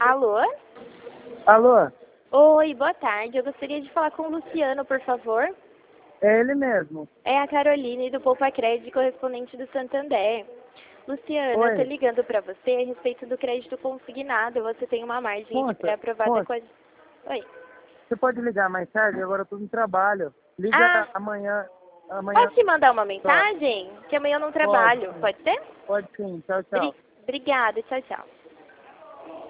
Alô? Alô? Oi, boa tarde. Eu gostaria de falar com o Luciano, por favor. É ele mesmo. É a Caroline do Poupa Crédito, correspondente do Santander. Luciano, eu tô Oi. ligando para você a respeito do crédito consignado. Você tem uma margem de pré-aprovada com a... Oi. Você pode ligar mais tarde? Agora eu tô no trabalho. Liga Ah, amanhã. posso te mandar uma Só. mensagem? Que amanhã eu não trabalho. Pode ser? Pode sim. Tchau, tchau. Obrigada. Tchau, tchau.